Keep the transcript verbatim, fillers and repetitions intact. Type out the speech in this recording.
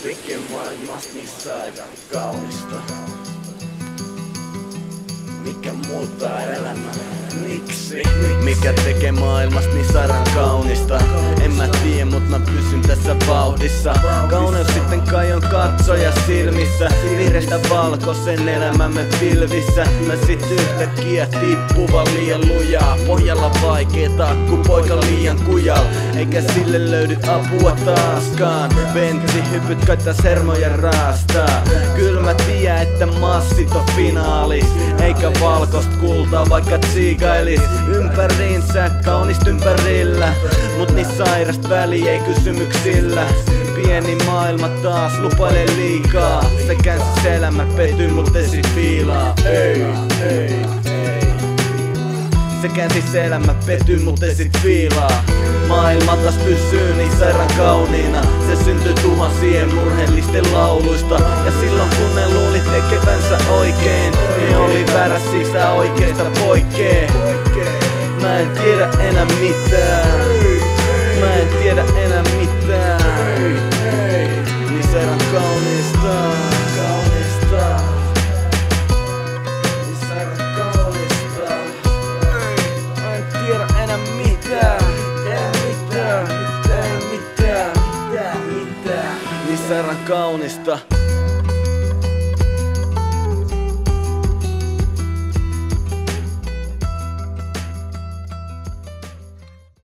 tekee maailmasta niin sairaan kaunista? Mikä muuttaa elämää? Miksi? Mikä tekee maailmasta niin sairaan kaunista? En mä tiedä, mut mä pysyn tässä vauhdissa. Kauneus sitten kai on katsoja silmissä. Vihreistä valkoisen elämämme pilvissä. Mä sit yhtäkkiä tippuva liian lujaa. Pohjalla vaikeeta, ku poika liian kujal. Eikä sille löydy apua taaskaan. Bentsi hypyt kaitas hermoja raastaa. Kyl mä tiedän, että massit on finaalis. Eikä valkost kultaa vaikka tsiikailis ympäriinsä, kaunist ympärillä. Mut niin sairast väli ei kysymyksillä. Pieni maailma taas lupailee liikaa. Sä känsis elämä pettyy mut ei sit fiilaa. Ei, ei, ei. Sä känsis elämä pettyy mut ei sit fiilaa. Maailma taas pysyy niin sairaan kauniina. Se syntyy tuhansien murheellisten lauluista. Ja silloin kun ne luuli tekevänsä oikein, ne oli väärä, siksi tää oikeesta poikkee. Mä en tiedä enää mitään. Mä en tiedä enää mitään. Niin sairaan kaunista. Kaunista. Niin sairaan kaunista. Mä en tiedä enää mitään. Enää mitään. Enää mitään. Mitään. Niin sairaan kaunista.